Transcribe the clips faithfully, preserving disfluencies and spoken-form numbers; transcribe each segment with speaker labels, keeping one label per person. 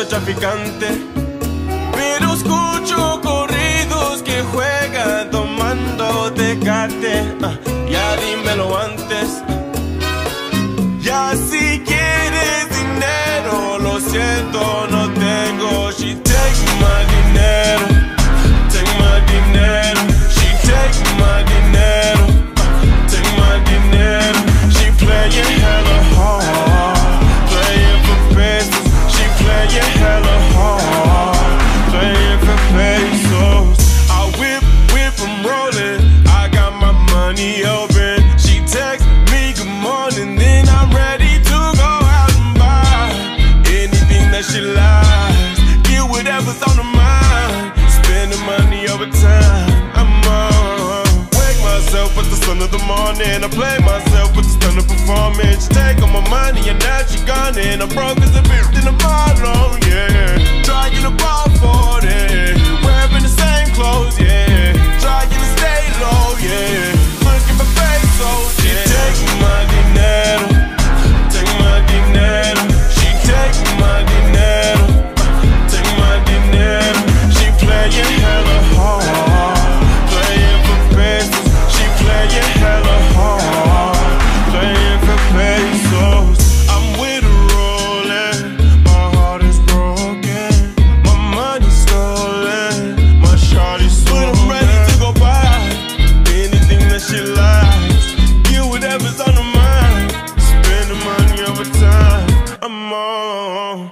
Speaker 1: narcotraficante, pero escucho corridos que juegan tomando Tecate. uh, Ya dímelo antes. Ya si quieres dinero, lo siento, no tengo. She take my dinero, take my dinero. She take my dinero, take my dinero. She playing hella hard, playing for pesos. She playing hella hard, playing for pesos. I whip, whip, I'm rolling. I got my money open. She text me good morning, then I'm ready to go out and buy anything that she likes. Get whatever's on her mind. Spending money over time. I'm on. Wake myself with the sun of the morning. I play myself with the stunning performance. She take all my money and now she gone. And I'm broke as a bitch in the bottom, yeah. Trying to ball for it, wearing the same clothes, yeah. Trying to stay low, yeah. Looking for pesos, yeah. She take my dinero, take my dinero. She take my dinero, take my dinero. She playing hella hard, playing for pesos. She playing hella hard, playing for pesos. I'm with her rolling, my heart is broken, my money's stolen, my shawty's stolen. But I'm ready to go buy anything that she likes. Get whatever's on her mind. Spend the money over time. I'm on.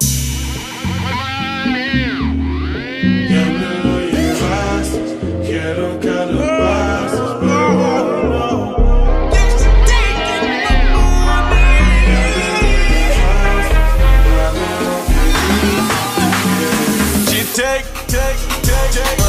Speaker 1: Ya me lo llevaste, quiero calabazas, She take, take, take, take